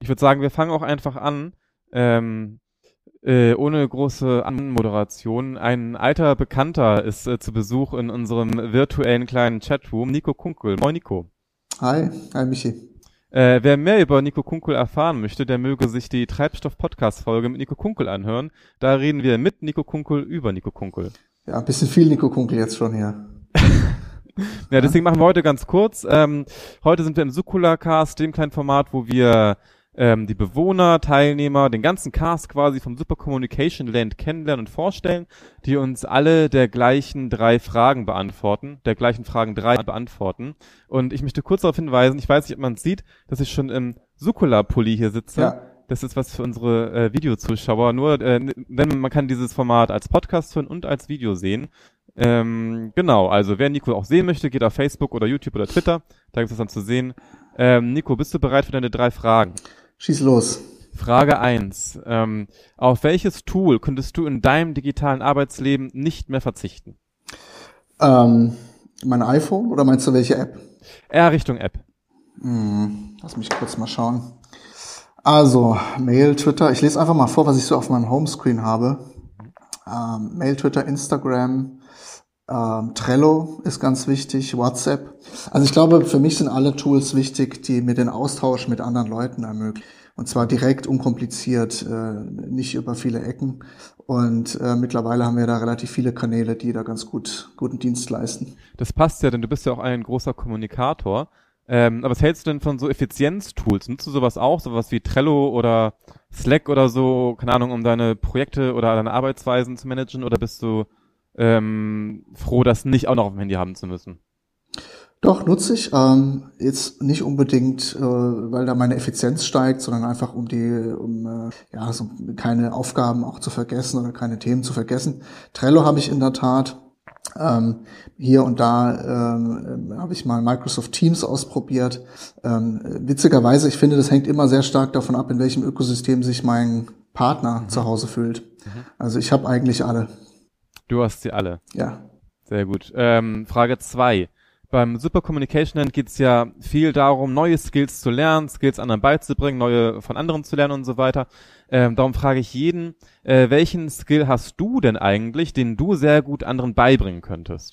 würde sagen, wir fangen auch einfach an. Ohne große Anmoderation. Ein alter Bekannter ist zu Besuch in unserem virtuellen kleinen Chatroom, Nico Kunkel. Moin Nico. Hi Michi. Wer mehr über Nico Kunkel erfahren möchte, der möge sich die Treibstoff-Podcast-Folge mit Nico Kunkel anhören. Da reden wir mit Nico Kunkel über Nico Kunkel. Ja, ein bisschen viel Nico Kunkel jetzt schon hier. Ja, deswegen machen wir heute ganz kurz. Heute sind wir im Sukula-Cast, dem kleinen Format, wo wir die Bewohner, Teilnehmer, den ganzen Cast quasi vom Super Communication Land kennenlernen und vorstellen, die uns alle der gleichen 3 Fragen beantworten, Und ich möchte kurz darauf hinweisen, ich weiß nicht, ob man es sieht, dass ich schon im Sukula-Pulli hier sitze. Ja. Das ist was für unsere Videozuschauer. Nur, man kann dieses Format als Podcast hören und als Video sehen. Genau, also wer Nico auch sehen möchte, geht auf Facebook oder YouTube oder Twitter. Da gibt es dann zu sehen. Nico, bist du bereit für deine 3 Fragen? Schieß los. Frage 1. Auf welches Tool könntest du in deinem digitalen Arbeitsleben nicht mehr verzichten? Mein iPhone oder meinst du welche App? Eher Richtung App. Lass mich kurz mal schauen. Also, Mail, Twitter. Ich lese einfach mal vor, was ich so auf meinem Homescreen habe. Mail, Twitter, Instagram, Trello ist ganz wichtig, WhatsApp. Also ich glaube, für mich sind alle Tools wichtig, die mir den Austausch mit anderen Leuten ermöglichen. Und zwar direkt, unkompliziert, nicht über viele Ecken. Und mittlerweile haben wir da relativ viele Kanäle, die da ganz guten Dienst leisten. Das passt ja, denn du bist ja auch ein großer Kommunikator. Aber was hältst du denn von so Effizienztools? Nutzt du sowas auch? Sowas wie Trello oder Slack oder so? Keine Ahnung, um deine Projekte oder deine Arbeitsweisen zu managen? Oder bist du froh, das nicht auch noch auf dem Handy haben zu müssen? Doch, nutze ich. Jetzt nicht unbedingt, weil da meine Effizienz steigt, sondern einfach um so keine Aufgaben auch zu vergessen oder keine Themen zu vergessen. Trello habe ich in der Tat. Hier und da habe ich mal Microsoft Teams ausprobiert. Witzigerweise, ich finde, das hängt immer sehr stark davon ab, in welchem Ökosystem sich mein Partner zu Hause fühlt. Also ich habe eigentlich alle. Du hast sie alle? Ja. Sehr gut. Frage 2. Beim Super Communication Land geht es ja viel darum, neue Skills zu lernen, Skills anderen beizubringen, neue von anderen zu lernen und so weiter. Darum frage ich jeden, welchen Skill hast du denn eigentlich, den du sehr gut anderen beibringen könntest?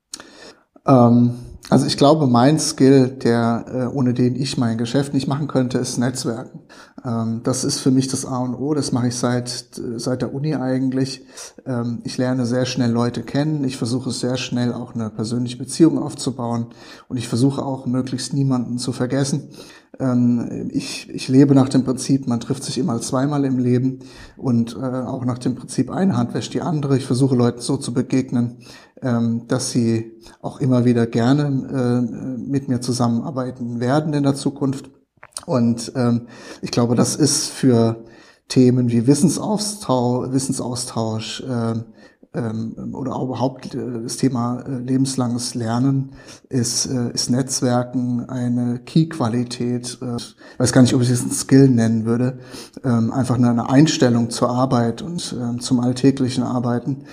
Also ich glaube, mein Skill, ohne den ich mein Geschäft nicht machen könnte, ist Netzwerken. Das ist für mich das A und O. Das mache ich seit der Uni eigentlich. Ich lerne sehr schnell Leute kennen. Ich versuche sehr schnell auch eine persönliche Beziehung aufzubauen. Und ich versuche auch möglichst niemanden zu vergessen. Ich lebe nach dem Prinzip, man trifft sich immer 2-mal im Leben und auch nach dem Prinzip, eine Hand wäscht die andere. Ich versuche Leuten so zu begegnen, dass sie auch immer wieder gerne mit mir zusammenarbeiten werden in der Zukunft. Und ich glaube, das ist für Themen wie Wissensaustausch oder auch überhaupt das Thema lebenslanges Lernen ist Netzwerken eine Key-Qualität. Ich weiß gar nicht, ob ich es einen Skill nennen würde. Einfach eine Einstellung zur Arbeit und zum alltäglichen Arbeiten,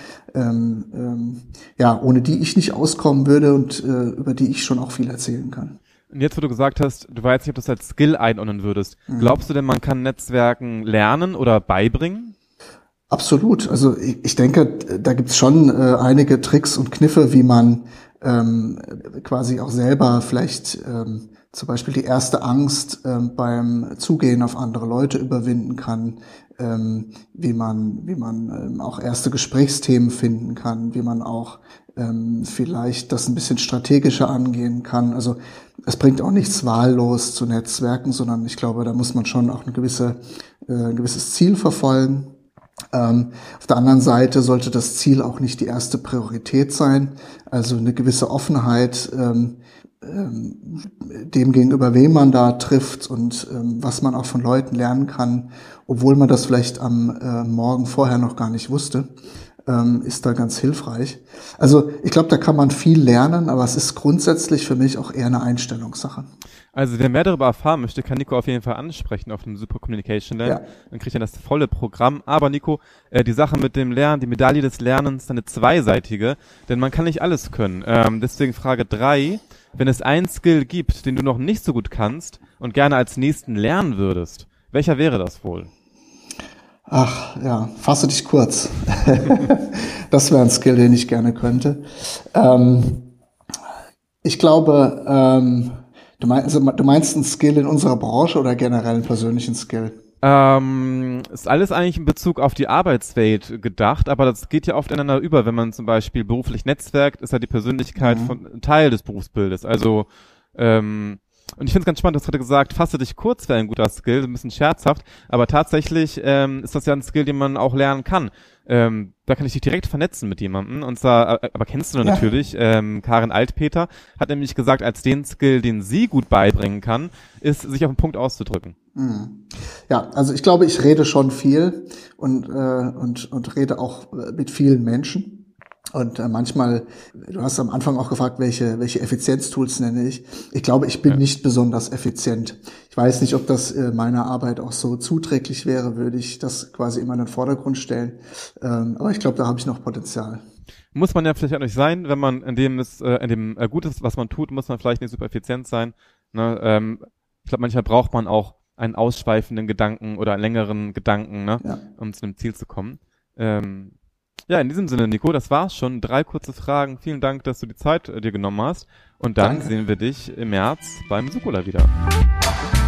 ohne die ich nicht auskommen würde und über die ich schon auch viel erzählen kann. Und jetzt, wo du gesagt hast, du weißt nicht, ob du das als Skill einordnen würdest. Glaubst du denn, man kann Netzwerken lernen oder beibringen? Absolut. Also ich denke, da gibt's schon einige Tricks und Kniffe, wie man quasi auch selber vielleicht zum Beispiel die erste Angst beim Zugehen auf andere Leute überwinden kann, wie man auch erste Gesprächsthemen finden kann, wie man auch vielleicht das ein bisschen strategischer angehen kann. Also es bringt auch nichts wahllos zu Netzwerken, sondern ich glaube, da muss man schon auch ein gewisses Ziel verfolgen. Auf der anderen Seite sollte das Ziel auch nicht die erste Priorität sein, also eine gewisse Offenheit dem gegenüber, wen man da trifft und was man auch von Leuten lernen kann, obwohl man das vielleicht am Morgen vorher noch gar nicht wusste, ist da ganz hilfreich. Also ich glaube, da kann man viel lernen, aber es ist grundsätzlich für mich auch eher eine Einstellungssache. Also wer mehr darüber erfahren möchte, kann Nico auf jeden Fall ansprechen auf dem Super Communication Land. Ja. Dann kriegt er das volle Programm. Aber Nico, die Sache mit dem Lernen, die Medaille des Lernens, ist eine zweiseitige, denn man kann nicht alles können. Deswegen Frage 3, wenn es einen Skill gibt, den du noch nicht so gut kannst und gerne als nächsten lernen würdest, Welcher wäre das wohl? Ach ja, fasse dich kurz. Das wäre ein Skill, den ich gerne könnte. Ich glaube, du meinst einen Skill in unserer Branche oder generell einen persönlichen Skill? Ist alles eigentlich in Bezug auf die Arbeitswelt gedacht, aber das geht ja oft ineinander über. Wenn man zum Beispiel beruflich netzwerkt, ist ja die Persönlichkeit von Teil des Berufsbildes. Also und ich finde es ganz spannend, du hast gerade gesagt, fasse dich kurz wäre ein guter Skill, ein bisschen scherzhaft, aber tatsächlich ist das ja ein Skill, den man auch lernen kann. Da kann ich dich direkt vernetzen mit jemandem. Und zwar, aber kennst du natürlich, Karin Altpeter hat nämlich gesagt, als den Skill, den sie gut beibringen kann, ist, sich auf den Punkt auszudrücken. Ja, also ich glaube, ich rede schon viel und rede auch mit vielen Menschen. Und manchmal, du hast am Anfang auch gefragt, welche Effizienztools nenne ich. Ich glaube, ich bin nicht besonders effizient. Ich weiß nicht, ob das meiner Arbeit auch so zuträglich wäre, würde ich das quasi immer in den Vordergrund stellen. Aber ich glaube, da habe ich noch Potenzial. Muss man ja vielleicht auch nicht sein, wenn man in dem gut ist, was man tut, muss man vielleicht nicht super effizient sein. Ne? Ich glaube, manchmal braucht man auch einen ausschweifenden Gedanken oder einen längeren Gedanken, ne? Ja. Um zu einem Ziel zu kommen. Ja, in diesem Sinne, Nico, das war's schon. 3 kurze Fragen. Vielen Dank, dass du die Zeit dir genommen hast. Und dann sehen wir dich im März beim Sukola wieder.